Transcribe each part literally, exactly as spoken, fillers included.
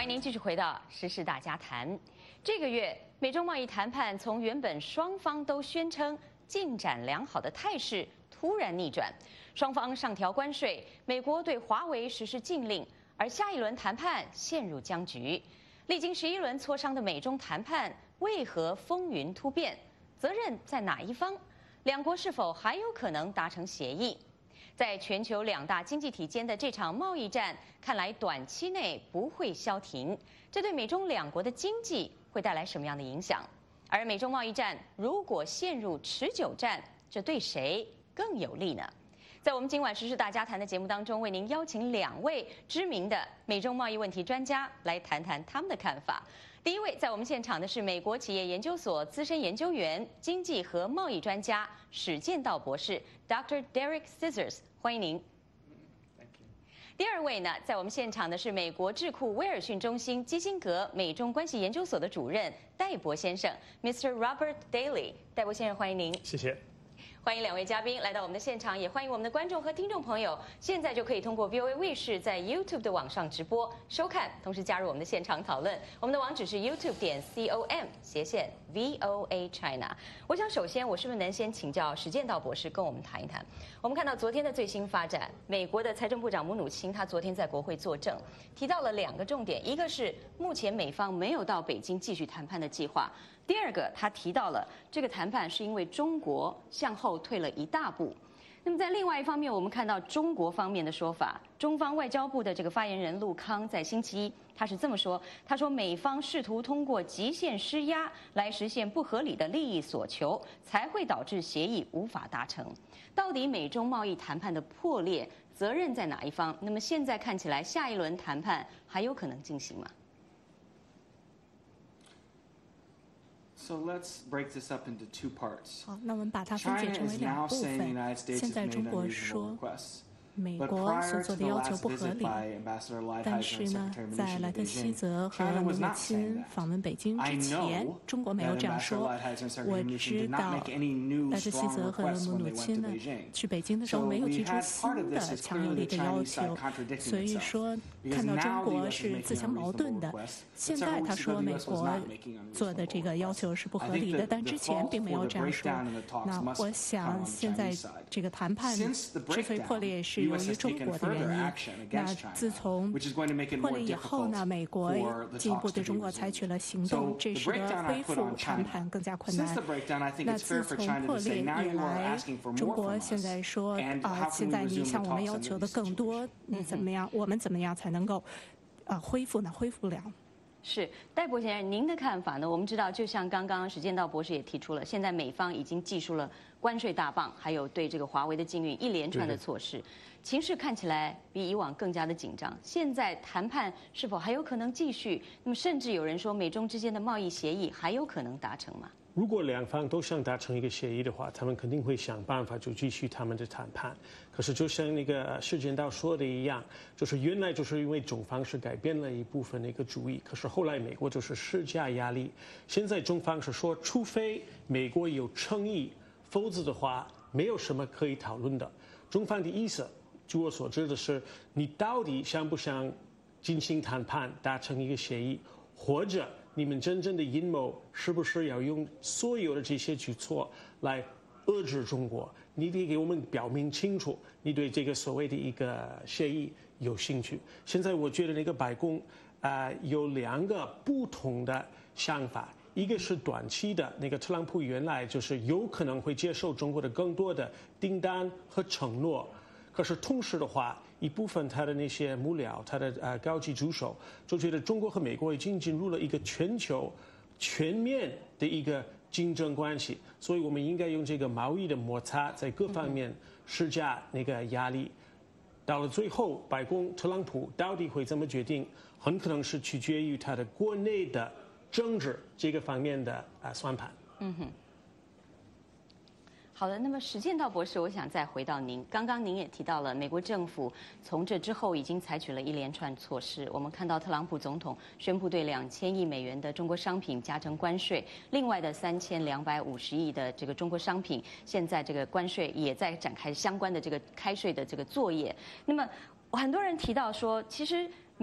欢迎您继续回到时事大家谈。这个月，美中贸易谈判从原本双方都宣称进展良好的态势，突然逆转，双方上调关税，美国对华为实施禁令，而下一轮谈判陷入僵局。历经十一轮磋商的美中谈判为何风云突变？责任在哪一方？两国是否还有可能达成协议？在全球两大经济体间的这场贸易战，看来短期内不会消停。这对美中两国的经济会带来什么样的影响？而美中贸易战如果陷入持久战，这对谁更有利呢？在我们今晚时事大家谈的节目当中，为您邀请两位知名的美中贸易问题专家来谈谈他们的看法。第一位在我们现场的是美国企业研究所资深研究员、经济和贸易专家史建道博士 ，Doctor Derek Scissors， 欢迎您。第二位呢，在我们现场的是美国智库威尔逊中心基辛格美中关系研究所的主任戴博先生 ，Mister Robert Daly， 戴博先生，欢迎您。 谢谢。 欢迎两位嘉宾来到我们的现场，也欢迎我们的观众和听众朋友。现在就可以通过 V O A 卫视在 YouTube 的网上直播收看，同时加入我们的现场讨论。我们的网址是 YouTube 点 com 斜线 V O A China。我想首先，我是不是能先请教史建道博士跟我们谈一谈？我们看到昨天的最新发展，美国的财政部长姆努钦他昨天在国会作证，提到了两个重点，一个是目前美方没有到北京继续谈判的计划。第二个，他提到了这个谈判是因为中国向后退了一大步。那么在另外一方面，我们看到中国方面的说法，中方外交部的这个发言人陆康在星期一他是这么说，他说美方试图通过极限施压来实现不合理的利益所求，才会导致协议无法达成。到底美中贸易谈判的破裂责任在哪一方？那么现在看起来，下一轮谈判还有可能进行吗 ？So let's break this up into two parts. 好，那我们把它分解成为两部分。现在中国说，美国所做的要求不合理，但是呢，在莱特希泽和姆努钦访问北京之前，中国没有这样说。我知道莱特希泽和姆努钦呢去北京的时候没有提出新的强有力的要求，所以说看到中国是自相矛盾的。现在他说美国做的这个要求是不合理的，但之前并没有这样说。那我想现在这个谈判之所以破裂是由于中国的原因。那自从破裂以后呢，美国进一步对中国采取了行动，这使得恢复谈判更加困难。那自从破裂以来，中国现在说啊，现在你向我们要求的更多，你怎么样？我们怎么样才能够啊恢复呢？恢复不了。 是戴博先生，您的看法呢？我们知道，就像刚刚史建道博士也提出了，现在美方已经祭出了关税大棒，还有对这个华为的禁运一连串的措施，情势看起来比以往更加的紧张。现在谈判是否还有可能继续？那么甚至有人说，美中之间的贸易协议还有可能达成吗？ 如果两方都想达成一个协议的话，他们肯定会想办法就继续他们的谈判。可是就像那个史建道说的一样，就是原来就是因为中方是改变了一部分那个主意，可是后来美国就是施加压力。现在中方是说，除非美国有诚意，否则的话没有什么可以讨论的。中方的意思，据我所知的是，你到底想不想进行谈判，达成一个协议，或者你们真正的阴谋是不是要用所有的这些举措来遏制中国？你得给我们表明清楚，你对这个所谓的一个协议有兴趣。现在我觉得那个白宫啊、呃、有两个不同的想法，一个是短期的，那个特朗普原来就是有可能会接受中国的更多的订单和承诺。可是同时的话，一部分他的那些幕僚，他的呃高级助手，就觉得中国和美国已经进入了一个全球全面的一个竞争关系，所以我们应该用这个贸易的摩擦在各方面施加那个压力。到了最后，白宫特朗普到底会怎么决定，很可能是取决于他的国内的政治这个方面的啊算盘。嗯哼。 好的，那么史建道博士，我想再回到您。刚刚您也提到了，美国政府从这之后已经采取了一连串措施。我们看到特朗普总统宣布对两千亿美元的中国商品加征关税，另外的三千两百五十亿的这个中国商品，现在这个关税也在展开相关的这个开税的这个作业。那么很多人提到说，其实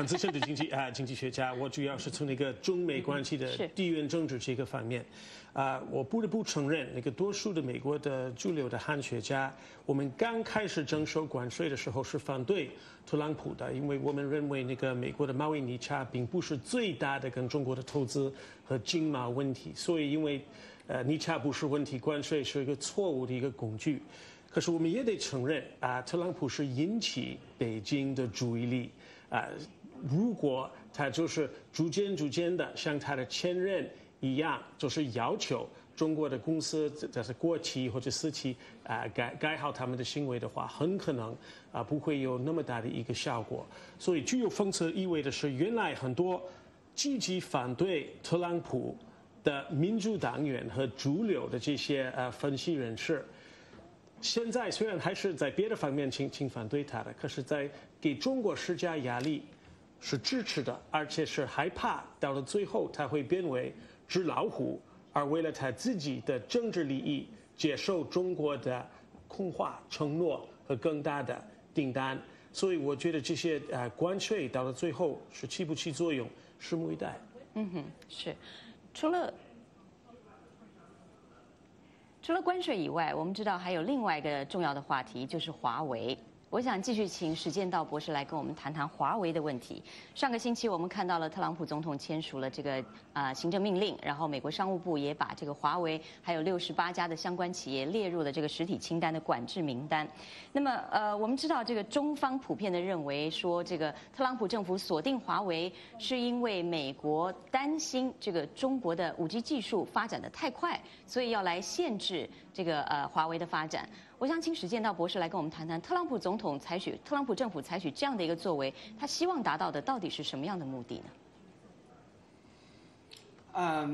很资深的经济啊、呃、经济学家，我主要是从那个中美关系的地缘政治这个方面，啊、呃，我不得不承认，那个多数的美国的主流的汉学家，我们刚开始征收关税的时候是反对特朗普的，因为我们认为那个美国的贸易逆差并不是最大的跟中国的投资和经贸问题，所以因为呃逆差不是问题，关税是一个错误的一个工具。可是我们也得承认啊，特朗普是引起北京的注意力啊。如果他就是逐渐逐渐的像他的前任一样，就是要求中国的公司，这是国企或者私企啊，改改好他们的行为的话，很可能啊不会有那么大的一个效果。所以具有讽刺意味的是，原来很多积极反对特朗普的民主党员和主流的这些呃分析人士。现在虽然还是在别的方面请请反对他的，可是在给中国施加压力，是支持的，而且是害怕到了最后他会变为纸老虎，而为了他自己的政治利益，接受中国的空话承诺和更大的订单。 所以我觉得这些呃关税到了最后是起不起作用，拭目以待。 嗯哼，是。除了除了关税以外，我们知道还有另外一个重要的话题，就是华为。我想继续请史建道博士来跟我们谈谈华为的问题。上个星期我们看到了特朗普总统签署了这个啊、呃、行政命令，然后美国商务部也把这个华为还有六十八家的相关企业列入了这个实体清单的管制名单。那么呃，我们知道这个中方普遍的认为说，这个特朗普政府锁定华为是因为美国担心这个中国的五 G 技术发展的太快，所以要来限制这个呃华为的发展。我想请史建道博士来跟我们谈谈，特朗普总统采取、特朗普政府采取这样的一个作为，他希望达到的到底是什么样的目的呢？ Um,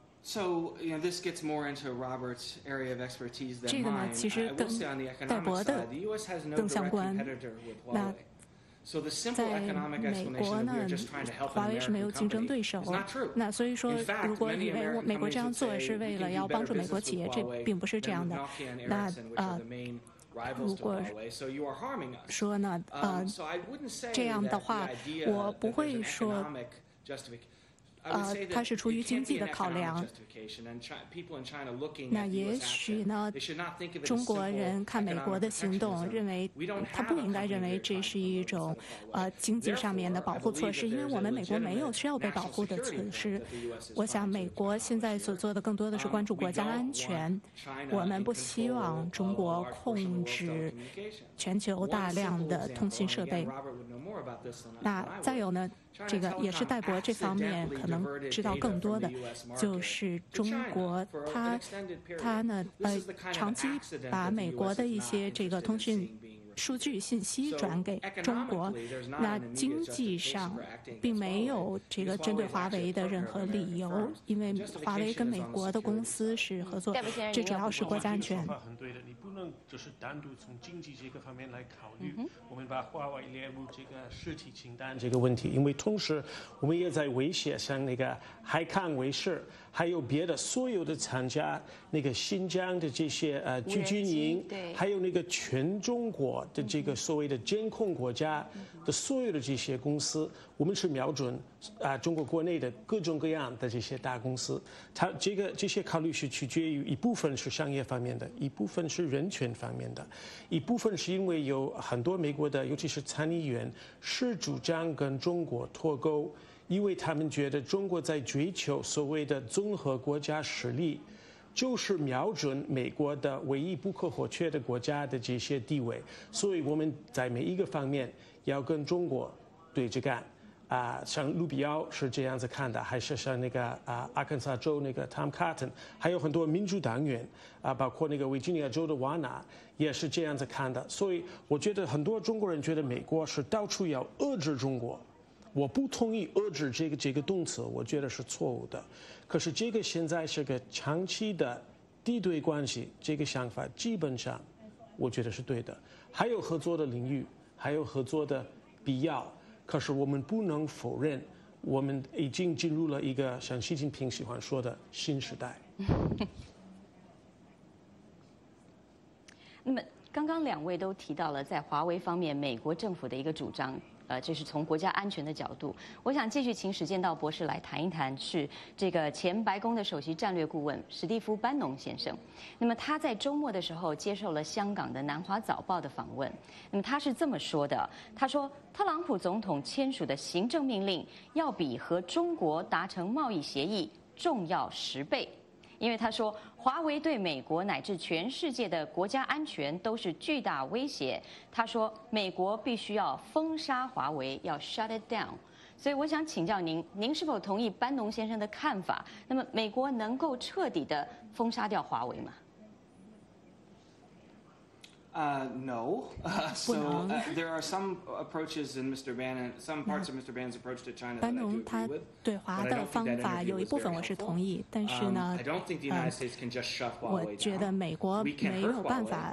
so you know, this gets more into Robert's area of expertise than 这个呢， mine. 其实 I 跟 will say on the 戴 economic 博的 side, the U S has no 更相 direct 关。 competitor with 那 Huawei. So the simple 在 economic 美 explanation 国 that 呢 we are just trying to help 华 an 为是没有 American 竞争 company 对手 is not true. 那所以说 In fact, 如果 many 以为 American 美国这样 companies 做 would 是 say 为 we 了 can 要 do 帮 better 助美国 business 企业， with 这 Huawei 并不是这 than 样 with 的。 Nokia and 那 Ericsson, which 呃 are the main rivals 如 to 果 Huawei. So you are harming us. 说呢，呃 Um,，so I wouldn't say 这样的 that 话 the idea 我 that 不 there's 会 an 说 economic justification. I would 呃 say， 它 that 是出于 it 经 can't 济 be 的 an 考 economic 量。 justification, and Chi- people in China looking 那 at the 也 U S 许 action, 呢 they should not think of it as 中国 simple 人看美国的行动， economic 认为 protectionism. We don't 他 have 不 a 应该 company 认为 that 这 tries 是 to 一 promote 种 this in Huawei. 呃经济上面的 Therefore, 保 I 护措 believe 施， that 因为 there's 我 a 们美国没有 legitimate 需要被保 national 护的 security 措施 goal that the U S is 我想 trying 美 to 国现在 accomplish 所 here. 做的更多的是 Um, 关注 we 国家 don't 安 want 全， China 我们 in 不希 control 望中 of 国 a large portion of the 控 world's 制 telecommunication. 全球 One 大量 simple 的通 example, 信 and 设 again, 备。 Robert would know more about this than I- 那 than I 再 would. 有呢， China 这个也是 Telecom 戴博这方面 accidentally 可能 diverted 知道 data 更多 from 的 the U S， market 就是中 to China 国 for an 它 extended period. 它呢 This 呃 is the kind of 长期 accident 把 that the 美 U 国 S 的 is 一 not 些这个 interested 通 in 讯 seeing being 数据信息 So 转给中国 economically, there's not 那 an immediate 经济 justification 上 for acting 并 against 没 Huawei, 有这个 because 针对 Huawei is 华 actually 为 a 的 partner 任 of 何理 American 由 firms. 因为 The 华为 justification 跟 is 美 on the 国的公 security 司 side. 是合作戴博先生， 最主要是国家安全这个说法很对的，你不能只是单独从经济这个方面来考虑。我们把华为列入这个实体清单这个问题，因为同时我们也在威胁像那个海康威视，还有别的所有的参加那个新疆的这些呃聚军营，还有那个全中国的这个所谓的监控国家的所有的这些公司，我们是瞄准啊、中国国内的各种各样的这些大公司，它这个这些考虑是取决于一部分是商业方面的，一部分是人权方面的，一部分是因为有很多美国的，尤其是参议员是主张跟中国脱钩，因为他们觉得中国在追求所谓的综合国家实力，就是瞄准美国的唯一不可或缺的国家的这些地位，所以我们在每一个方面要跟中国对着干。啊，像卢比奥是这样子看的，还是像那个啊阿肯色州那个 Tom Cotton， 还有很多民主党员啊，包括那个维吉尼亚州的瓦纳也是这样子看的。所以我觉得很多中国人觉得美国是到处要遏制中国，我不同意遏制这个这个动词，我觉得是错误的。可是这个现在是个长期的敌对关系，这个想法基本上我觉得是对的。还有合作的领域，还有合作的必要。可是我们不能否认，我们已经进入了一个像习近平喜欢说的新时代。 那么，刚刚两位都提到了在华为方面，美国政府的一个主张。呃，这是从国家安全的角度，我想继续请史建道博士来谈一谈，是这个前白宫的首席战略顾问史蒂夫·班农先生。那么他在周末的时候接受了香港的南华早报的访问。那么他是这么说的：他说，特朗普总统签署的行政命令要比和中国达成贸易协议重要十倍。因为他说，华为对美国乃至全世界的国家安全都是巨大威胁。他说，美国必须要封杀华为，要 shut it down。所以我想请教您，您是否同意班农先生的看法？那么，美国能够彻底的封杀掉华为吗？ Uh, no. Uh, so uh, there are some approaches in Mister Bannon, some parts of Mister Bannon's approach to China that I do agree with. 对华的方法有一部分我是同意，但是呢，呃，我觉得美国没有办法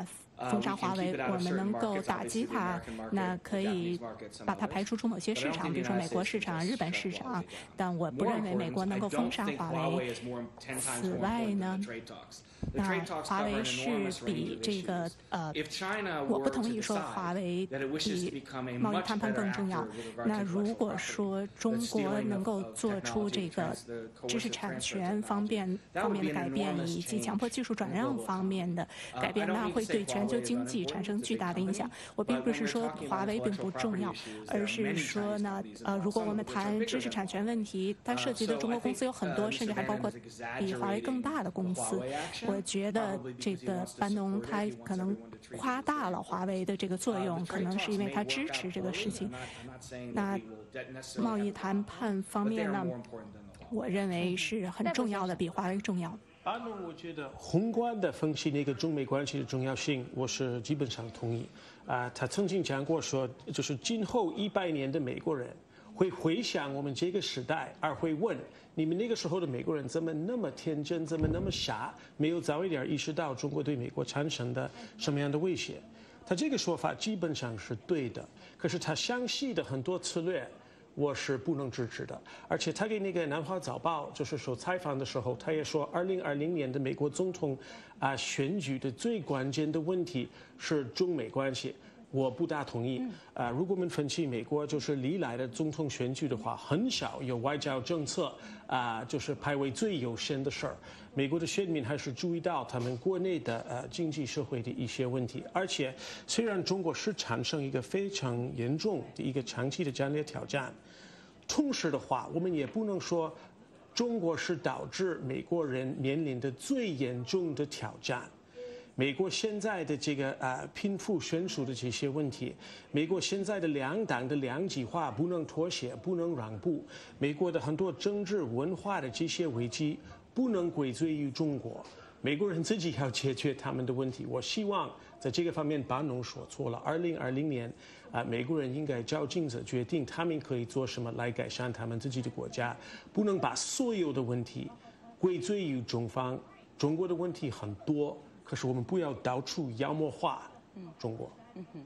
封杀华为，我们能够打击它，那可以把它排除出某些市场，比如说美国市场、日本市场。但我不认为美国能够封杀华为。此外呢，那华为是比这个呃，我不同意说华为比贸易谈判更重要。那如果说中国能够做出这个知识产权方面方面的改变，以及强迫技术转让方面的改变，那会对全球经济产生巨大的影响。我并不是说华为并不重要，而是说呢，呃，如果我们谈知识产权问题，它涉及的中国公司有很多，甚至还包括比华为更大的公司。我觉得这个班农他可能夸大了华为的这个作用，可能是因为他支持这个事情。那贸易谈判方面呢，我认为是很重要的，比华为重要。 班农，我觉得宏观的分析那个中美关系的重要性，我是基本上同意。啊、呃，他曾经讲过说，就是今后一百年的美国人会回想我们这个时代，而会问你们那个时候的美国人怎么那么天真，怎么那么傻，没有早一点意识到中国对美国产生的什么样的威胁。他这个说法基本上是对的，可是他详细的很多策略我是不能支持的。而且他给那个南华早报就是说采访的时候，他也说二零二零年的美国总统啊、呃、选举的最关键的问题是中美关系。我不大同意。啊、呃，如果我们分析美国就是历来的总统选举的话，很少有外交政策啊、呃，就是排为最优先的事儿。美国的选民还是注意到他们国内的呃经济社会的一些问题。而且，虽然中国是产生一个非常严重的一个长期的战略挑战，同时的话，我们也不能说中国是导致美国人面临的最严重的挑战。美国现在的这个呃贫富悬殊的这些问题，美国现在的两党的两极化不能妥协，不能让步，美国的很多政治文化的这些危机不能归罪于中国，美国人自己要解决他们的问题。我希望在这个方面班农说错了。二零二零年啊、呃，美国人应该照镜子决定他们可以做什么来改善他们自己的国家，不能把所有的问题归罪于中方。中国的问题很多。可是我们不要到处妖魔化中国。嗯哼。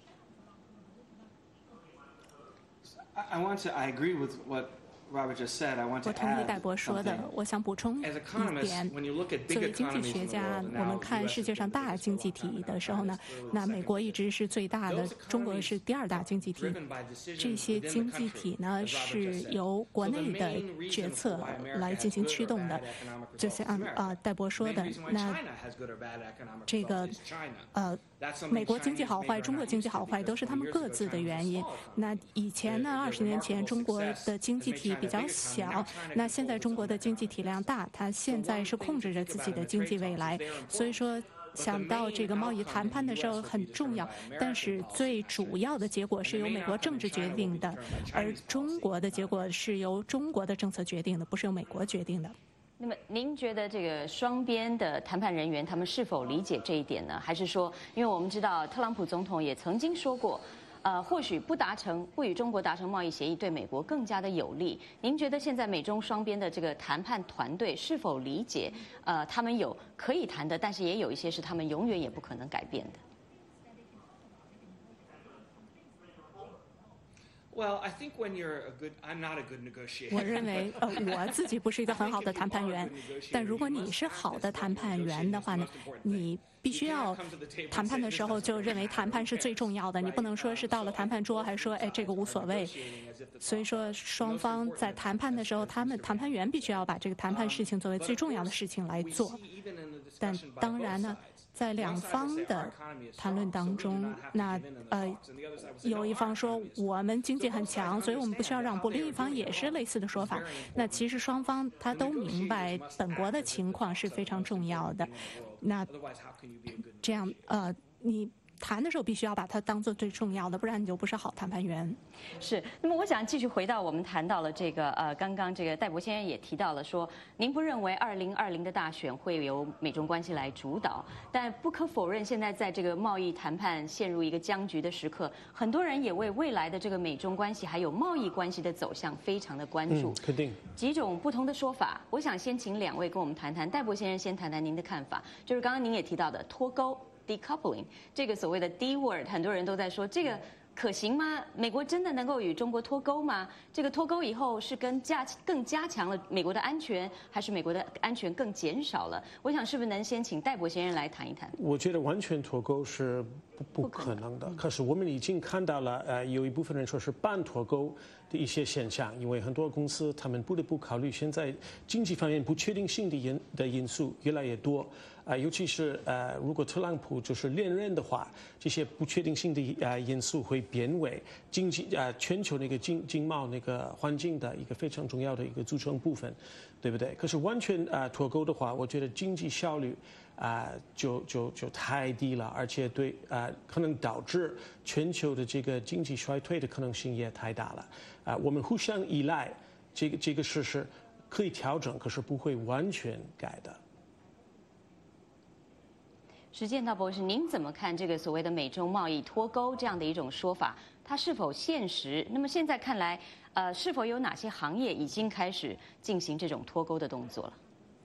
I want to. I agree with what Robert just said. I want to add something. 我同意戴博说的，我想补充一点。作为经济学家，我们看世界上大经济体的时候呢，那美国一直是最大的，中国是第二大经济体。这些经济体呢是由国内的决策来进行驱动的，就像啊戴博说的，那这个呃美国经济好坏，中国经济好坏都是他们各自的原因。那以前呢，二十年前中国的经济体比较小，那现在中国的经济体量大，它现在是控制着自己的经济未来，所以说想到这个贸易谈判的时候很重要，但是最主要的结果是由美国政治决定的，而中国的结果是由中国的政策决定的，不是由美国决定的。 那么，您觉得这个双边的谈判人员他们是否理解这一点呢？还是说，因为我们知道特朗普总统也曾经说过，呃，或许不达成不与中国达成贸易协议对美国更加的有利。您觉得现在美中双边的这个谈判团队是否理解？呃，他们有可以谈的，但是也有一些是他们永远也不可能改变的。 Well, I think when you're a good, I'm not a good negotiator. 我认为，呃，我自己不是一个很好的谈判员，但如果你是好的谈判员的话呢，你必须要谈判的时候就认为谈判是最重要的，你不能说是到了谈判桌还说，哎，这个无所谓。所以说，双方在谈判的时候，他们谈判员必须要把这个谈判事情作为最重要的事情来做。但当然呢，在两方的谈论当中，那呃，有一方说我们经济很强，所以我们不需要让步；另一方也是类似的说法。那其实双方他都明白本国的情况是非常重要的。那这样呃，你谈的时候必须要把它当做最重要的，不然你就不是好谈判员。 是。那么我想继续回到我们谈到了这个呃，刚刚这个戴博先生也提到了说，您不认为二零二零的大选会由美中关系来主导，但不可否认，现在在这个贸易谈判陷入一个僵局的时刻，很多人也为未来的这个美中关系还有贸易关系的走向非常的关注。 嗯，肯定。 几种不同的说法，我想先请两位跟我们谈谈。戴博先生先谈谈您的看法，就是刚刚您也提到的脱钩。 decoupling 这个所谓的 D word， 很多人都在说这个可行吗？美国真的能够与中国脱钩吗？这个脱钩以后是跟加更加强了美国的安全，还是美国的安全更减少了？我想是不是能先请戴博先生来谈一谈？ 我觉得完全脱钩是不不可能的。可是我们已经看到了，呃，有一部分人说是半脱钩的一些现象，因为很多公司他们不得不考虑现在经济方面不确定性的因的因素越来越多。啊、呃，尤其是呃，如果特朗普就是连任的话，这些不确定性的呃因素会变为经济呃全球那个经经贸那个环境的一个非常重要的一个组成部分，对不对？可是完全啊、呃、脱钩的话，我觉得经济效率啊、呃、就就就太低了，而且对啊、呃、可能导致全球的这个经济衰退的可能性也太大了啊、呃。我们互相依赖，这个这个事实可以调整，可是不会完全改的。 石建道博士，您怎么看这个所谓的美中贸易脱钩这样的一种说法？它是否现实？那么现在看来，呃，是否有哪些行业已经开始进行这种脱钩的动作了？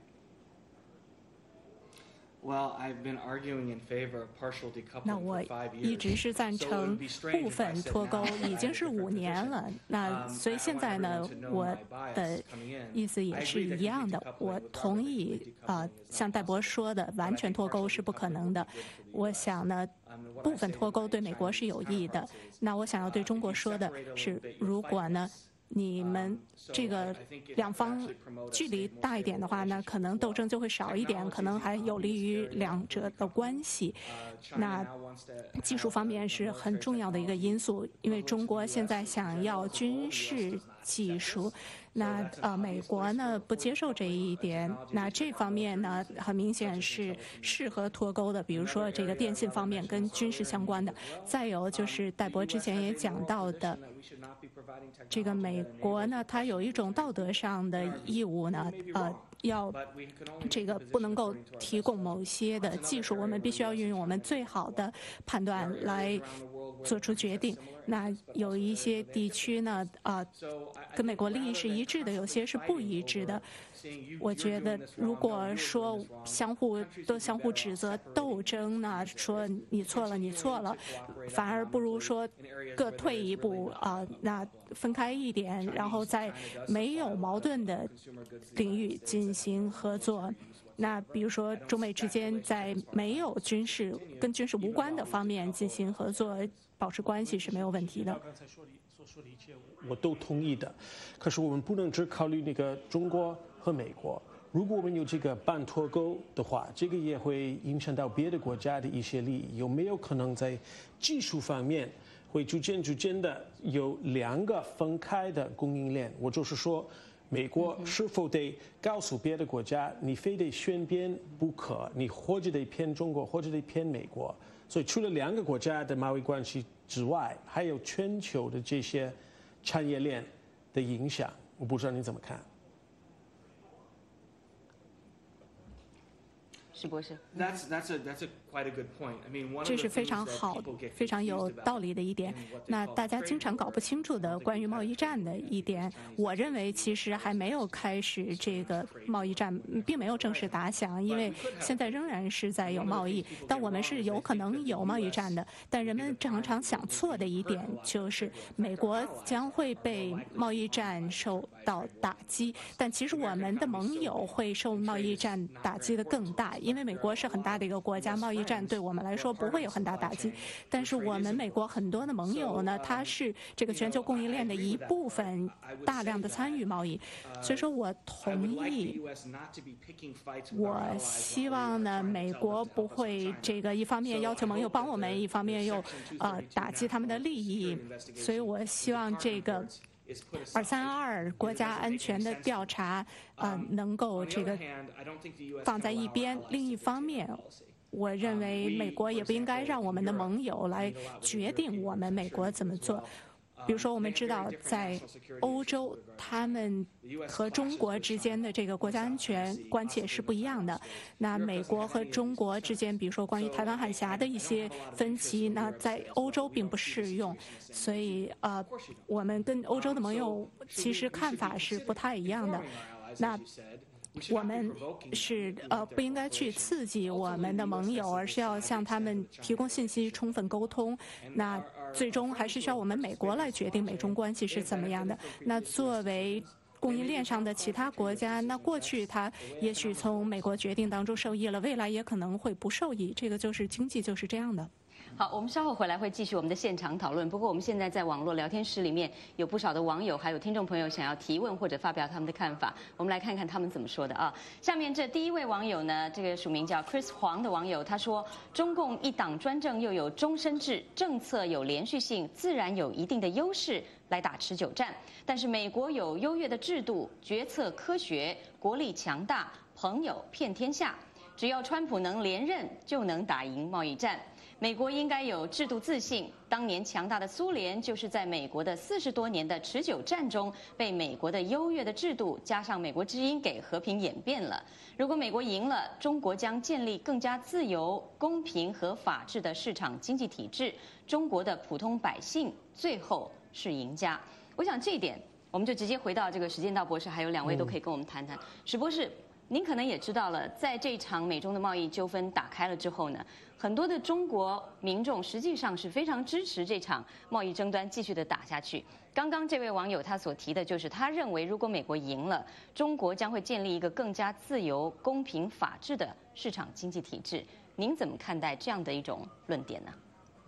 Well, I've been arguing in favor of partial decoupling 那我 for five years. 一直是赞成部分脱钩，已经是五年了。那所以现在呢，我的意思也是一样的。我同意啊、呃，像戴博说的，完全脱钩是不可能的。我想呢，部分脱钩对美国是有益的。那我想要对中国说的是，如果呢， 你们这个两方距离大一点的话，那可能斗争就会少一点，可能还有利于两者的关系。那技术方面是很重要的一个因素，因为中国现在想要军事技术，那呃美国呢不接受这一点，那这方面呢很明显是适合脱钩的，比如说这个电信方面跟军事相关的，再有就是戴博之前也讲到的。 这个美国呢，它有一种道德上的义务呢，呃，要这个不能够提供某些的技术，我们必须要运用我们最好的判断来做出决定。那有一些地区呢，啊、呃，跟美国利益是一致的，有些是不一致的。 我觉得，如果说相互都相互指责、斗争呢，说你错了，你错了，反而不如说各退一步啊、呃，那分开一点，然后在没有矛盾的领域进行合作。那比如说，中美之间在没有军事跟军事无关的方面进行合作，保持关系是没有问题的。 说的一切我都同意的，可是我们不能只考虑那个中国和美国。如果我们有这个半脱钩的话，这个也会影响到别的国家的一些利益。有没有可能在技术方面会逐渐逐渐的有两个分开的供应链？我就是说，美国是否得告诉别的国家，你非得选边不可，你或者得偏中国，或者得偏美国。所以除了两个国家的贸易关系 之外，还有全球的这些产业链的影响，我不知道你怎么看。 石博士， That's that's a that's a quite a good point. I mean, one 这 of 是 the 非 things 常 that 好、 people get 非常有 confused 道 about 理的一点。 in what they 那 call 大家 trade 经常搞不清楚的 wars, 关于贸易战的一点，我认为其实还没有开始这个贸易战，并没有正式打响，因为现在仍然是在有贸易。但我们是有可能有贸易战的。但人们常常想错的一点就是，美国将会被贸易战受到打击，但其实我们的盟友会受贸易战打击的更大，因为美国是很大的一个国家，贸易战对我们来说不会有很大打击。但是我们美国很多的盟友呢，它是这个全球供应链的一部分，大量的参与贸易，所以说我同意。我希望呢，美国不会这个一方面要求盟友帮我们，一方面又呃打击他们的利益，所以我希望这个 二三二国家安全的调查，呃，能够这个放在一边。另一方面，我认为美国也不应该让我们的盟友来决定我们美国怎么做。 比如说，我们知道在欧洲，他们和中国之间的这个国家安全关切是不一样的。那美国和中国之间，比如说关于台湾海峡的一些分歧，那在欧洲并不适用。所以，呃，我们跟欧洲的盟友其实看法是不太一样的。那我们是呃不应该去刺激我们的盟友，而是要向他们提供信息，充分沟通。那最终还是需要我们美国来决定美中关系是怎么样的。那作为供应链上的其他国家，那过去它也许从美国决定当中受益了，未来也可能会不受益。这个就是经济就是这样的。 好，我们稍后回来会继续我们的现场讨论。不过我们现在在网络聊天室里面有不少的网友还有听众朋友想要提问或者发表他们的看法，我们来看看他们怎么说的啊。下面这第一位网友呢，这个署名叫 Chris 黄的网友，他说：中共一党专政又有终身制，政策有连续性，自然有一定的优势来打持久战。但是美国有优越的制度，决策科学，国力强大，朋友遍天下。只要川普能连任，就能打赢贸易战。美国应该有制度自信。当年强大的苏联，就是在美国的四十多年的持久战中，被美国的优越的制度加上美国之音给和平演变了。如果美国赢了，中国将建立更加自由、公平和法治的市场经济体制，中国的普通百姓最后是赢家。我想这一点，我们就直接回到这个史建道博士，还有两位都可以跟我们谈谈。史博士，您可能也知道了，在这场美中的贸易纠纷打开了之后呢，很多的中国民众实际上是非常支持这场贸易争端继续的打下去。刚刚这位网友他所提的就是，他认为如果美国赢了，中国将会建立一个更加自由、公平、法治的市场经济体制。您怎么看待这样的一种论点呢？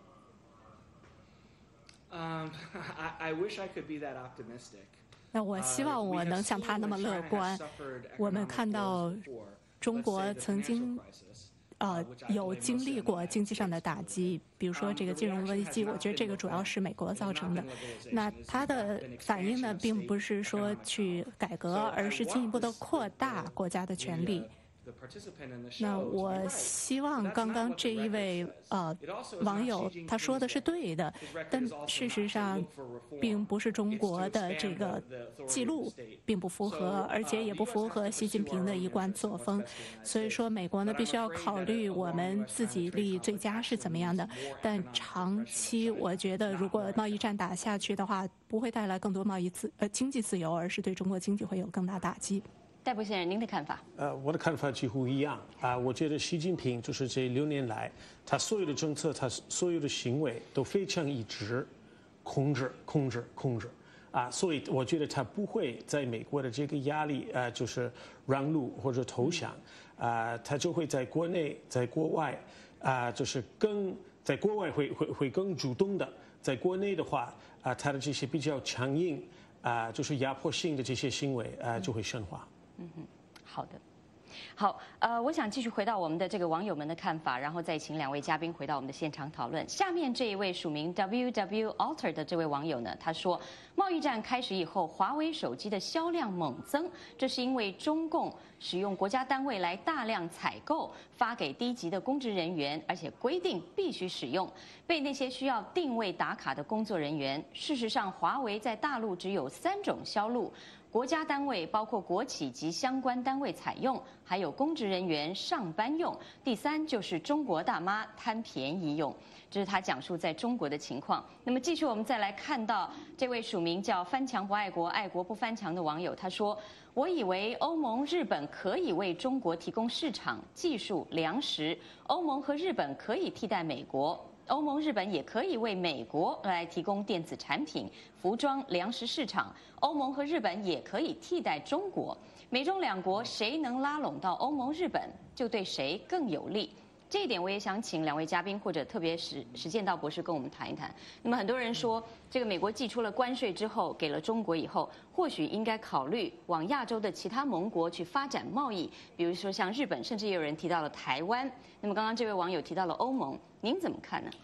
Um, I, I wish I could be that optimistic. 那我希望我能像他那么乐观。我们看到中国曾经呃有经历过经济上的打击，比如说这个金融危机，我觉得这个主要是美国造成的。那他的反应呢，并不是说去改革，而是进一步的扩大国家的权力。 那我希望刚刚这一位呃网友他说的是对的，但事实上并不是中国的这个记录并不符合，而且也不符合习近平的一贯作风。所以说，美国呢必须要考虑我们自己利益最佳是怎么样的。但长期我觉得，如果贸易战打下去的话，不会带来更多贸易自呃经济自由，而是对中国经济会有更大打击。 戴博先生，您的看法？ 呃，我的看法几乎一样啊。我觉得习近平就是这六年来，他所有的政策，他所有的行为都非常一致，控制、控制、控制啊。所以我觉得他不会在美国的这个压力啊，就是让路或者投降啊，他就会在国内、在国外啊，就是更在国外会会会更主动的，在国内的话啊，他的这些比较强硬啊，就是压迫性的这些行为啊，就会深化。 嗯哼，好的，好，呃，我想继续回到我们的这个网友们的看法，然后再请两位嘉宾回到我们的现场讨论。下面这一位署名 W W Alter 的这位网友呢，他说，贸易战开始以后，华为手机的销量猛增，这是因为中共使用国家单位来大量采购，发给低级的公职人员，而且规定必须使用，被那些需要定位打卡的工作人员。事实上，华为在大陆只有三种销路。 国家单位包括国企及相关单位采用，还有公职人员上班用。第三就是中国大妈贪便宜用。这是他讲述在中国的情况。那么继续我们再来看到这位署名叫“翻墙不爱国，爱国不翻墙”的网友，他说：“我以为欧盟、日本可以为中国提供市场、技术、粮食，欧盟和日本可以替代美国。” 欧盟、日本也可以为美国来提供电子产品、服装、粮食市场。欧盟和日本也可以替代中国。美中两国谁能拉拢到欧盟、日本，就对谁更有利。这一点我也想请两位嘉宾或者特别史史建道博士跟我们谈一谈。那么很多人说，这个美国寄出了关税之后，给了中国以后，或许应该考虑往亚洲的其他盟国去发展贸易，比如说像日本，甚至也有人提到了台湾。那么刚刚这位网友提到了欧盟。 您怎么看呢？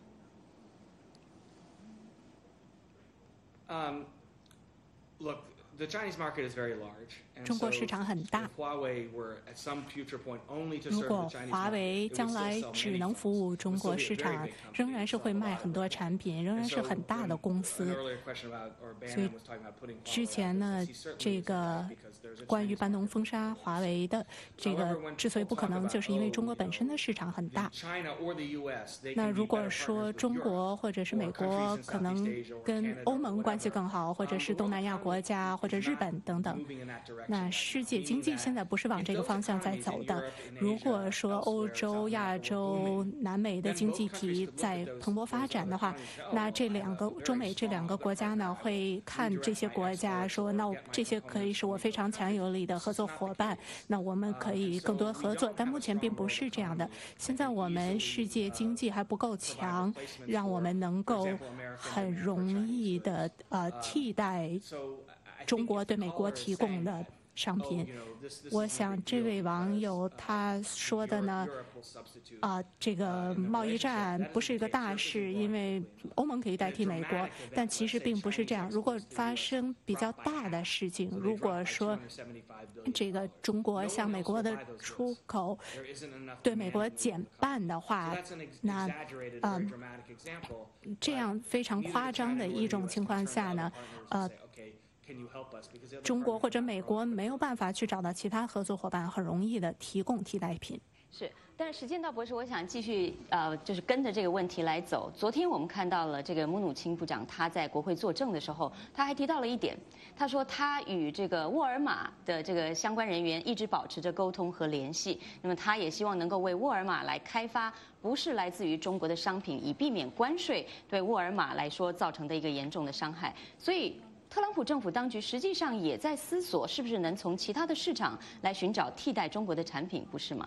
Um, look, the Chinese market is very large. 中国市场很大。如果华为将来只能服务中国市场，仍然是会卖很多产品，仍然是很大的公司。所以之前呢，这个关于班农封杀华为的这个之所以不可能，就是因为中国本身的市场很大。那如果说中国或者是美国可能跟欧盟关系更好，或者是东南亚国家。 或者日本等等。那世界经济现在不是往这个方向在走的。如果说欧洲、亚洲、南美的经济体在蓬勃发展的话，那这两个中美这两个国家呢，会看这些国家说，那这些可以是我非常强有力的合作伙伴，那我们可以更多合作。但目前并不是这样的。现在我们世界经济还不够强，让我们能够很容易的呃替代中国对美国提供的商品。我想这位网友他说的呢，啊、呃，这个贸易战不是一个大事，因为欧盟可以代替美国，但其实并不是这样。如果发生比较大的事情，如果说这个中国向美国的出口对美国减半的话，那呃这样非常夸张的一种情况下呢，呃。中国或者美国没有办法去找到其他合作伙伴，很容易的提供替代品。 是，但是时间到博士，我想继续呃，就是跟着这个问题来走。昨天我们看到了这个穆努钦部长他在国会作证的时候，他还提到了一点，他说他与这个沃尔玛的这个相关人员一直保持着沟通和联系。那么他也希望能够为沃尔玛来开发不是来自于中国的商品，以避免关税对沃尔玛来说造成的一个严重的伤害。所以。特朗普政府当局实际上也在思索，是不是能从其他的市场来寻找替代中国的产品，不是吗？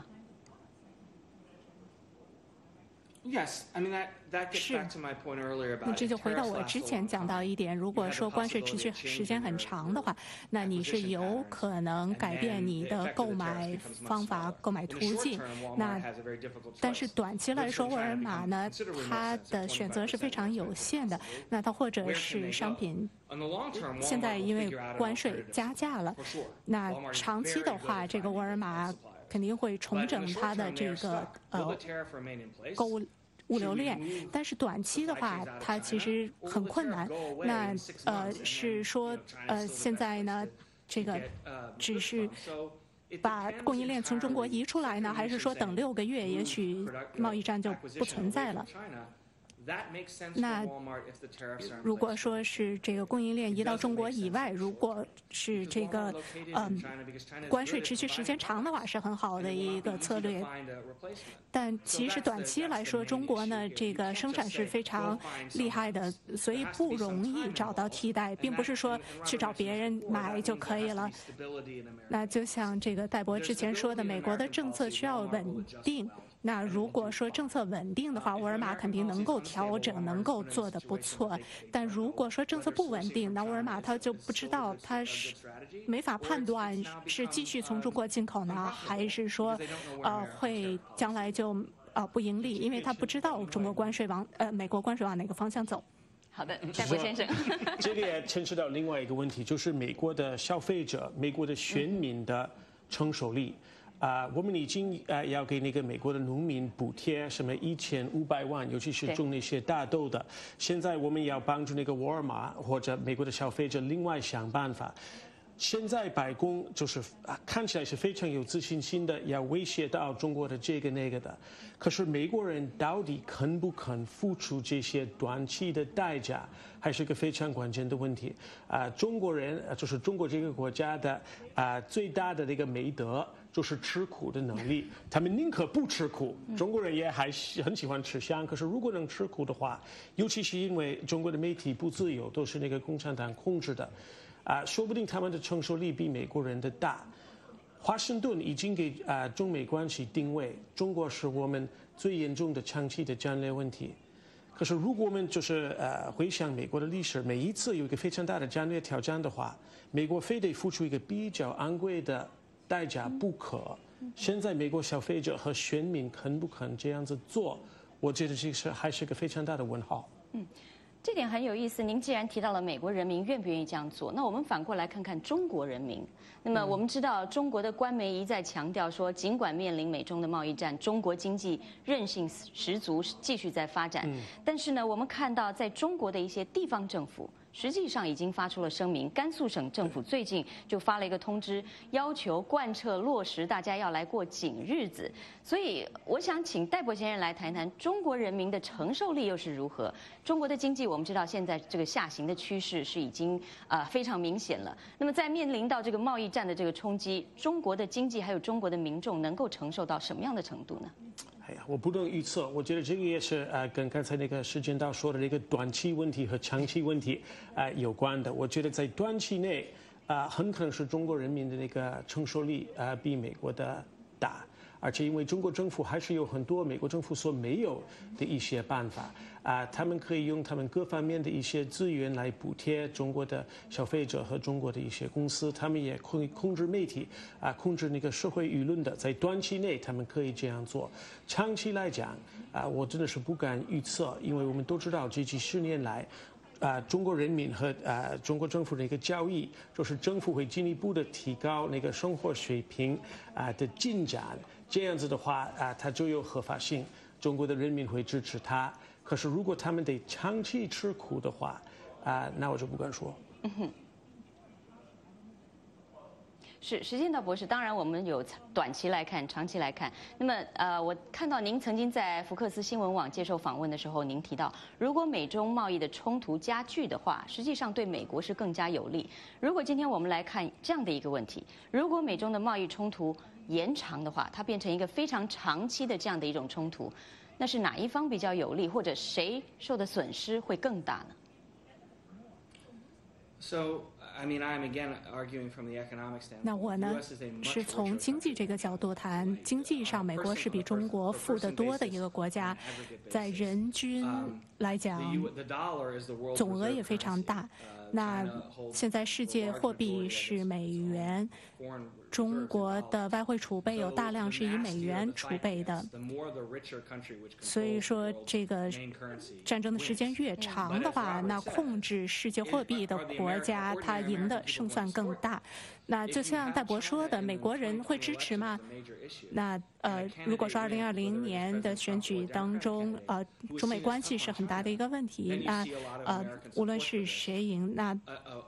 Yes, I mean that that gets back to my point earlier about. 那这就回到我之前讲到一点，如果说关税持续时间很长的话，那你是有可能改变你的购买方法、购买途径。那但是短期来说，沃尔玛呢，它的选择是非常有限的。那它或者是商品现在因为关税加价了，那长期的话，这个沃尔玛肯定会重整它的这个呃购物。 物流链，但是短期的话，它其实很困难。那呃是说呃现在呢，这个只是把供应链从中国移出来呢，还是说等六个月，也许贸易战就不存在了？ 那如果说是这个供应链移到中国以外，如果是这个嗯关税持续时间长的话，是很好的一个策略。但其实短期来说，中国呢这个生产是非常厉害的，所以不容易找到替代，并不是说去找别人买就可以了。那就像这个戴博之前说的，美国的政策需要稳定。 那如果说政策稳定的话，沃尔玛肯定能够调整，能够做得不错。但如果说政策不稳定，那沃尔玛他就不知道，他是没法判断是继续从中国进口呢，还是说，呃，会将来就呃不盈利，因为他不知道中国关税往呃美国关税往哪个方向走。 好的，戴博先生， 这个也牵涉到另外一个问题，就是美国的消费者、美国的选民的承受力。 啊、呃，我们已经呃要给那个美国的农民补贴，什么一千五百万，尤其是种那些大豆的。现在我们要帮助那个沃尔玛或者美国的消费者另外想办法。现在白宫就是啊，看起来是非常有自信心的，要威胁到中国的这个那个的。可是美国人到底肯不肯付出这些短期的代价，还是个非常关键的问题。啊、呃，中国人就是中国这个国家的啊、呃、最大的那个美德。 就是吃苦的能力，他们宁可不吃苦。中国人也还是很喜欢吃香，可是如果能吃苦的话，尤其是因为中国的媒体不自由，都是那个共产党控制的，啊、呃，说不定他们的承受力比美国人的大。华盛顿已经给啊、呃、中美关系定位，中国是我们最严重的长期的战略问题。可是如果我们就是呃回想美国的历史，每一次有一个非常大的战略挑战的话，美国非得付出一个比较昂贵的。 代价不可。现在美国消费者和选民肯不肯这样子做？我觉得这是还是个非常大的问号。 嗯，这点很有意思。您既然提到了美国人民愿不愿意这样做，那我们反过来看看中国人民。那么我们知道，中国的官媒一再强调说，尽管面临美中的贸易战，中国经济韧性十足，继续在发展。嗯、但是呢，我们看到在中国的一些地方政府。 实际上已经发出了声明。甘肃省政府最近就发了一个通知，要求贯彻落实，大家要来过紧日子。所以我想请戴博先生来谈谈中国人民的承受力又是如何。中国的经济我们知道现在这个下行的趋势是已经呃非常明显了。那么在面临到这个贸易战的这个冲击，中国的经济还有中国的民众能够承受到什么样的程度呢？ 哎呀，我不能预测，我觉得这个也是呃跟刚才那个时间到说的那个短期问题和长期问题呃有关的。我觉得在短期内啊、呃，很可能是中国人民的那个承受力呃比美国的大，而且因为中国政府还是有很多美国政府所没有的一些办法啊、呃，他们可以用他们各方面的一些资源来补贴中国的消费者和中国的一些公司，他们也可以控制媒体啊、呃，控制那个社会舆论的。在短期内他们可以这样做，长期来讲啊、呃，我真的是不敢预测，因为我们都知道这几十年来。啊、呃，中国人民和啊、呃、中国政府的一个交易，就是政府会进一步的提高那个生活水平啊、呃、的进展，这样子的话啊、呃，它就有合法性，中国的人民会支持它。可是如果他们得长期吃苦的话，啊、呃，那我就不敢说。 嗯哼。是，时间到博士，当然我们有短期来看，长期来看。那么，呃，我看到您曾经在福克斯新闻网接受访问的时候，您提到，如果美中贸易的冲突加剧的话，实际上对美国是更加有利。如果今天我们来看这样的一个问题，如果美中的贸易冲突延长的话，它变成一个非常长期的这样的一种冲突，那是哪一方比较有利，或者谁受的损失会更大呢？ So, I mean, I'm again arguing from the economic standpoint. 那我呢，是从经济这个角度谈。经济上，美国是比中国富得多的一个国家，在人均来讲，总额也非常大。那现在世界货币是美元，中国的外汇储备有大量是以美元储备的，所以说这个战争的时间越长的话，那控制世界货币的国家，它赢的胜算更大。那就像戴博说的，美国人会支持吗？那呃，如果说二零二零年的选举当中，呃，中美关系是很大的一个问题。那呃，无论是谁赢，那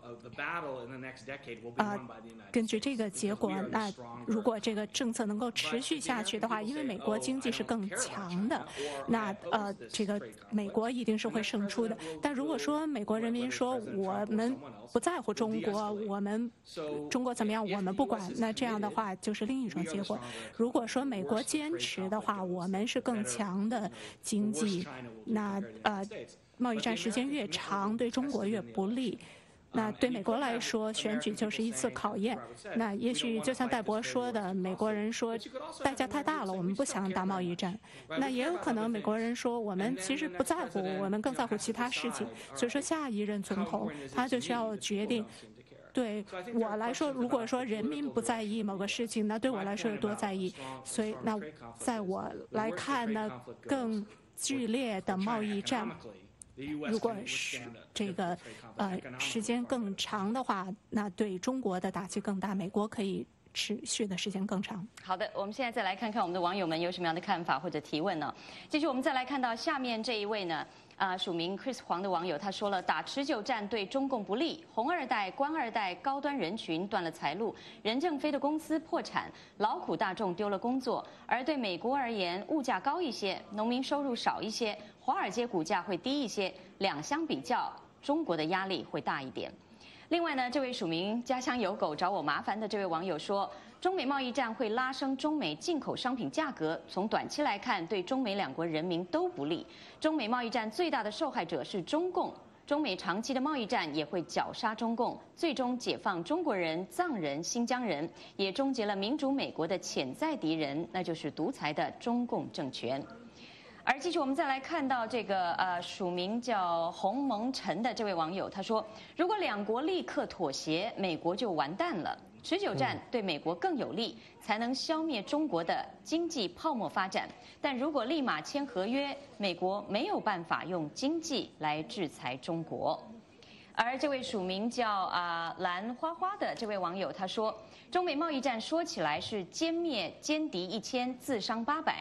呃，根据这个结果，那如果这个政策能够持续下去的话，因为美国经济是更强的，那呃，这个美国一定是会胜出的。但如果说美国人民说我们不在乎中国，我们中国怎么样，我们不管，那这样的话就是另一种结果。如果说美国坚持的话，我们是更强的经济，那呃，贸易战时间越长，对中国越不利。那对美国来说，选举就是一次考验。那也许就像戴博说的，美国人说代价太大了，我们不想打贸易战。那也有可能美国人说，我们其实不在乎，我们更在乎其他事情。所以说，下一任总统他就需要决定。对我来说，如果说人民不在意某个事情，那对我来说有多在意？所以，那在我来看呢，更剧烈的贸易战。如果是这个呃时间更长的话，那对中国的打击更大，美国可以持续的时间更长。 好的，我们现在再来看看我们的网友们有什么样的看法或者提问呢？继续，我们再来看到下面这一位呢，啊、呃，署名 Chris 黄的网友他说了，打持久战对中共不利，红二代、官二代、高端人群断了财路，任正非的公司破产，劳苦大众丢了工作，而对美国而言，物价高一些，农民收入少一些。华尔街股价会低一些，两相比较，中国的压力会大一点。另外呢，这位署名家乡有狗找我麻烦的这位网友说，中美贸易战会拉升中美进口商品价格，从短期来看，对中美两国人民都不利。中美贸易战最大的受害者是中共，中美长期的贸易战也会绞杀中共，最终解放中国人、藏人、新疆人，也终结了民主美国的潜在敌人，那就是独裁的中共政权。而继续，我们再来看到这个呃，署名叫洪蒙尘的这位网友，他说：“如果两国立刻妥协，美国就完蛋了。持久战对美国更有利，才能消灭中国的经济泡沫发展。但如果立马签合约，美国没有办法用经济来制裁中国。”而这位署名叫啊、呃、蓝花花的这位网友他说：“中美贸易战说起来是歼灭歼敌一千，自伤八百。”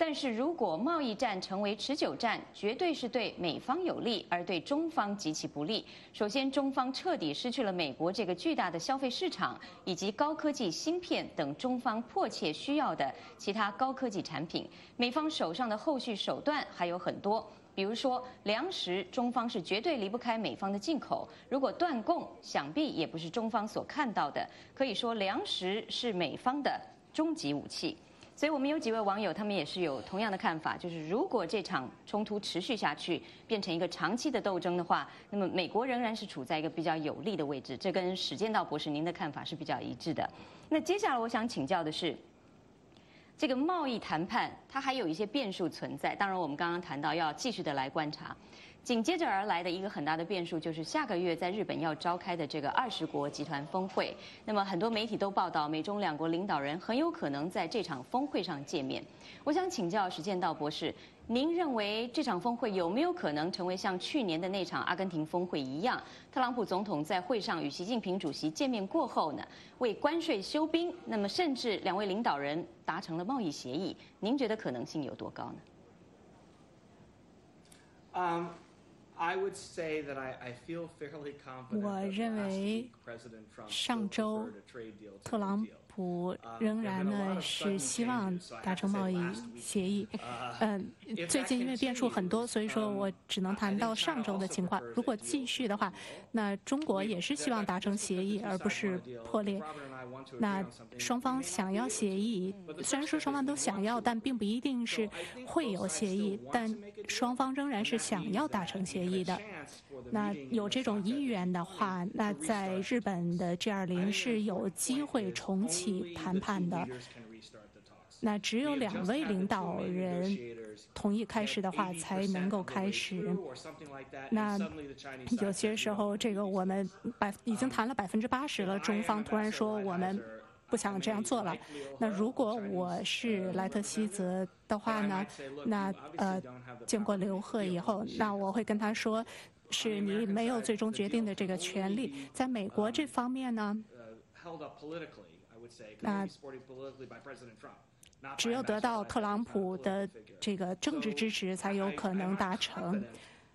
但是如果贸易战成为持久战，绝对是对美方有利，而对中方极其不利。首先，中方彻底失去了美国这个巨大的消费市场，以及高科技芯片等中方迫切需要的其他高科技产品。美方手上的后续手段还有很多。比如说粮食，中方是绝对离不开美方的进口。如果断供，想必也不是中方所看到的。可以说，粮食是美方的终极武器。所以我们有几位网友，他们也是有同样的看法，就是如果这场冲突持续下去，变成一个长期的斗争的话，那么美国仍然是处在一个比较有利的位置。这跟史建道博士您的看法是比较一致的。那接下来我想请教的是，这个贸易谈判它还有一些变数存在，当然我们刚刚谈到要继续的来观察。紧接着而来的一个很大的变数就是下个月在日本要召开的这个二十国集团峰会。那么很多媒体都报道，美中两国领导人很有可能在这场峰会上见面。我想请教史建道博士，您认为这场峰会有没有可能成为像去年的那场阿根廷峰会一样，特朗普总统在会上与习近平主席见面过后呢，为关税休兵，那么甚至两位领导人达成了贸易协议？您觉得可能性有多高呢？ 嗯。I would say that I, I feel fairly confident 我认为上周特朗普仍然呢是希望达成贸易协议。嗯，最近因为变数很多，所以说我只能谈到上周的情况。如果继续的话，那中国也是希望达成协议，而不是破裂。那双方想要协议，虽然说双方都想要，但并不一定是会有协议，但双方仍然是想要达成协议的。那有这种意愿的话，那在日本的 G 二十 是有机会重启谈判的。那只有两位领导人同意开始的话，才能够开始。那有些时候，这个我们百已经谈了百分之八十了，中方突然说我们不想这样做了。那如果我是莱特希泽的话呢，那呃，见过刘鹤以后，那我会跟他说，是你没有最终决定的这个权利。在美国这方面呢，那只有得到特朗普的这个政治支持，才有可能达成。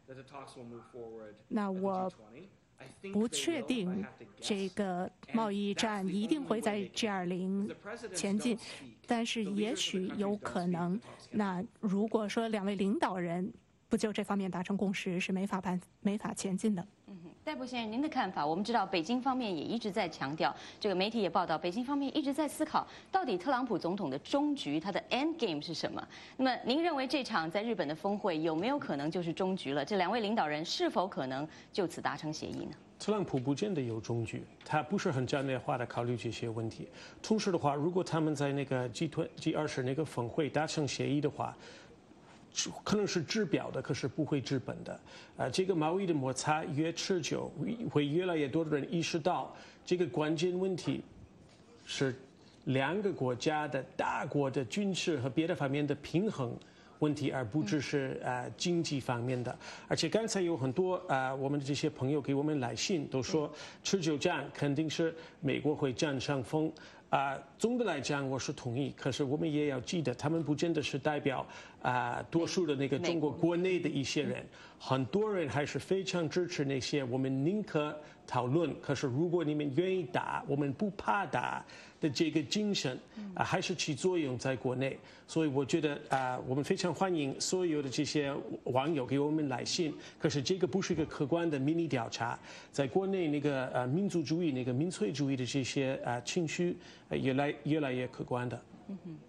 那我不确定这个贸易战一定会在 G 二十 前进，但是也许有可能。那如果说两位领导人不就这方面达成共识，是没法办、没法前进的。 嗯哼，戴博先生，您的看法？我们知道北京方面也一直在强调，这个媒体也报道，北京方面一直在思考，到底特朗普总统的终局，他的 end game 是什么？那么，您认为这场在日本的峰会有没有可能就是终局了？这两位领导人是否可能就此达成协议呢？ 特朗普不见得有终局，他不是很战略化的考虑这些问题。同时的话，如果他们在那个 G 二十那个峰会达成协议的话，可能是治表的，可是不会治本的。呃，这个贸易的摩擦越持久，会越来越多的人意识到这个关键问题是两个国家的大国的军事和别的方面的平衡问题，而不只是呃经济方面的。而且刚才有很多呃我们的这些朋友给我们来信，都说持久战肯定是美国会占上风。啊、呃，总的来讲我是同意，可是我们也要记得，他们不见得是代表啊、呃、多数的那个中国国内的一些人，很多人还是非常支持那些我们宁可讨论，可是如果你们愿意打，我们不怕打的这个精神啊、呃，还是起作用在国内。所以我觉得啊、呃，我们非常欢迎所有的这些网友给我们来信。可是这个不是一个客观的民意调查，在国内那个呃民族主义、那个民粹主义的这些啊、呃、情绪。越来越来越客观的。 嗯哼，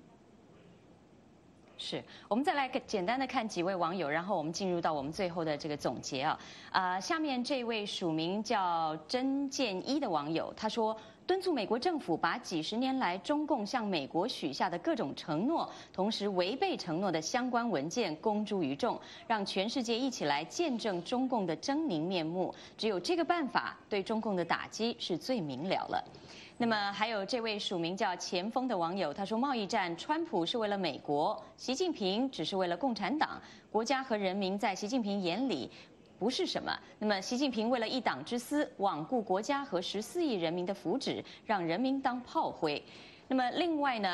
是我们再来简单的看几位网友，然后我们进入到我们最后的这个总结啊。啊、呃，下面这位署名叫甄建一的网友，他说，敦促美国政府把几十年来中共向美国许下的各种承诺，同时违背承诺的相关文件公诸于众，让全世界一起来见证中共的狰狞面目。只有这个办法，对中共的打击是最明了了。那么还有这位署名叫前锋的网友，他说，贸易战，川普是为了美国，习近平只是为了共产党，国家和人民在习近平眼里不是什么。那么习近平为了一党之私，罔顾国家和十四亿人民的福祉，让人民当炮灰。那么另外呢，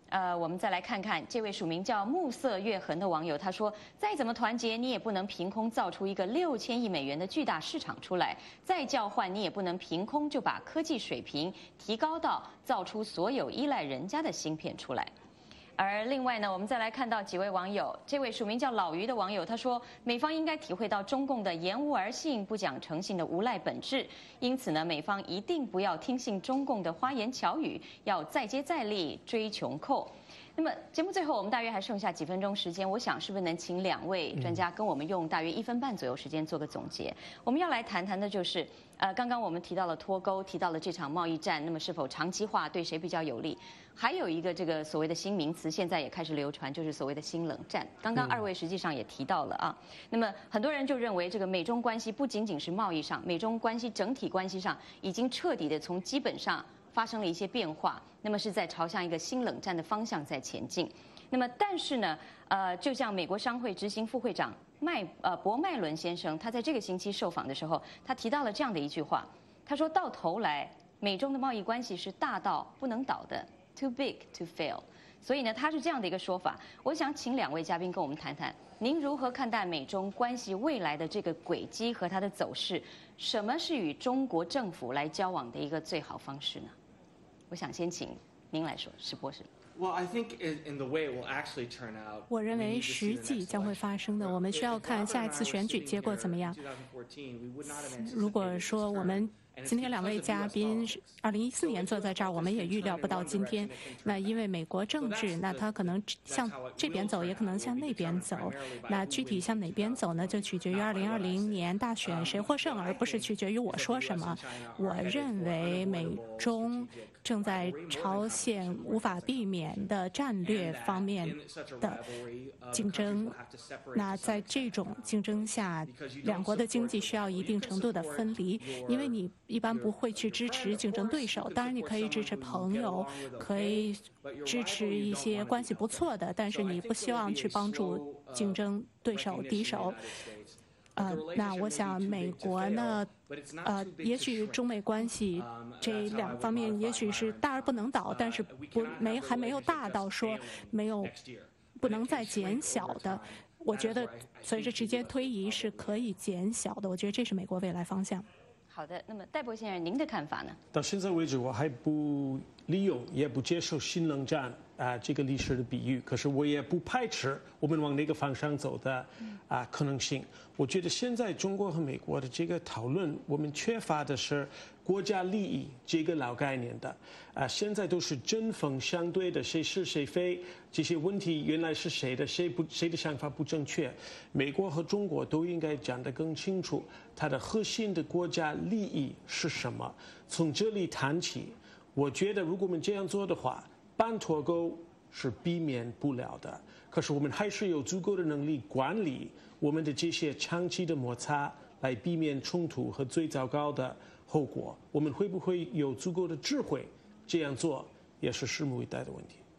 呃，我们再来看看这位署名叫暮色月痕的网友，他说：“再怎么团结，你也不能凭空造出一个六千亿美元的巨大市场出来；再交换，你也不能凭空就把科技水平提高到造出所有依赖人家的芯片出来。”而另外呢，我们再来看到几位网友，这位署名叫老于的网友他说，美方应该体会到中共的言无而信、不讲诚信的无赖本质，因此呢，美方一定不要听信中共的花言巧语，要再接再厉，追穷寇。那么节目最后，我们大约还剩下几分钟时间，我想是不是能请两位专家跟我们用大约一分半左右时间做个总结？我们要来谈谈的就是，呃，刚刚我们提到了脱钩，提到了这场贸易战，那么是否长期化对谁比较有利？还有一个这个所谓的新名词，现在也开始流传，就是所谓的新冷战。刚刚二位实际上也提到了啊，那么很多人就认为这个美中关系不仅仅是贸易上，美中关系整体关系上已经彻底的从基本上发生了一些变化，那么是在朝向一个新冷战的方向在前进。那么但是呢，呃，就像美国商会执行副会长麦呃博麦伦先生，他在这个星期受访的时候，他提到了这样的一句话，他说到头来，美中的贸易关系是大到不能倒的。Too big to fail， 所以呢，他是这样的一个说法。我想请两位嘉宾跟我们谈谈，您如何看待美中关系未来的这个轨迹和它的走势？什么是与中国政府来交往的一个最好方式呢？我想先请您来说，石博士。 Well, I think in the way it will actually turn out. 我认为实际将会发生的，我们需要看下一次选举结果怎么样。如果说我们今天两位嘉宾二零一四年坐在这儿，我们也预料不到今天。那因为美国政治，那它可能向这边走，也可能向那边走。那具体向哪边走呢？就取决于二零二零年大选谁获胜，而不是取决于我说什么。我认为美中正在朝鲜无法避免的战略方面的竞争。那在这种竞争下，两国的经济需要一定程度的分离，因为你一般不会去支持竞争对手，当然你可以支持朋友，可以支持一些关系不错的，但是你不希望去帮助竞争对手、敌手。呃，那我想美国呢，呃，也许中美关系这两方面也许是大而不能倒，但是不没还没有大到说没有不能再减小的。我觉得随着时间推移是可以减小的，我觉得这是美国未来方向。 好的，那么戴博先生，您的看法呢？ 到现在为止，我还不利用，也不接受新冷战啊、呃、这个历史的比喻。可是我也不排斥我们往那个方向走的啊、呃、可能性。我觉得现在中国和美国的这个讨论，我们缺乏的是国家利益这个老概念的啊、呃，现在都是针锋相对的，谁是谁非，这些问题原来是谁的，谁不谁的想法不正确。美国和中国都应该讲得更清楚，它的核心的国家利益是什么，从这里谈起。我觉得如果我们这样做的话，半脱钩是避免不了的。可是我们还是有足够的能力管理我们的这些长期的摩擦，来避免冲突和最糟糕的后果。我们会不会有足够的智慧这样做，也是拭目以待的问题。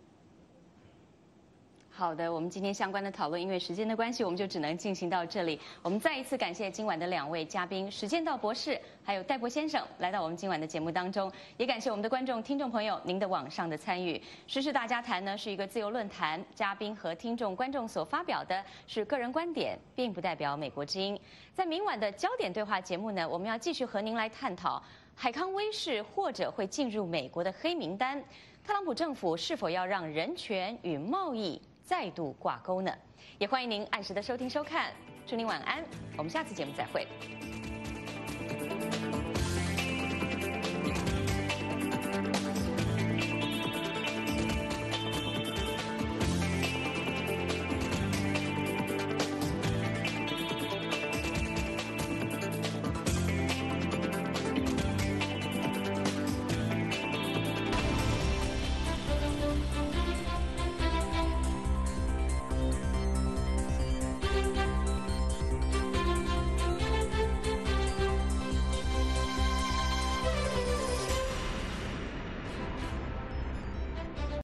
好的，我们今天相关的讨论，因为时间的关系，我们就只能进行到这里。我们再一次感谢今晚的两位嘉宾，史建道博士还有戴博先生来到我们今晚的节目当中，也感谢我们的观众、听众朋友您的网上的参与。时事大家谈呢是一个自由论坛，嘉宾和听众、观众所发表的是个人观点，并不代表美国之音。在明晚的焦点对话节目呢，我们要继续和您来探讨海康威视或者会进入美国的黑名单，特朗普政府是否要让人权与贸易再度挂钩呢？也欢迎您按时的收听收看，祝您晚安，我们下次节目再会。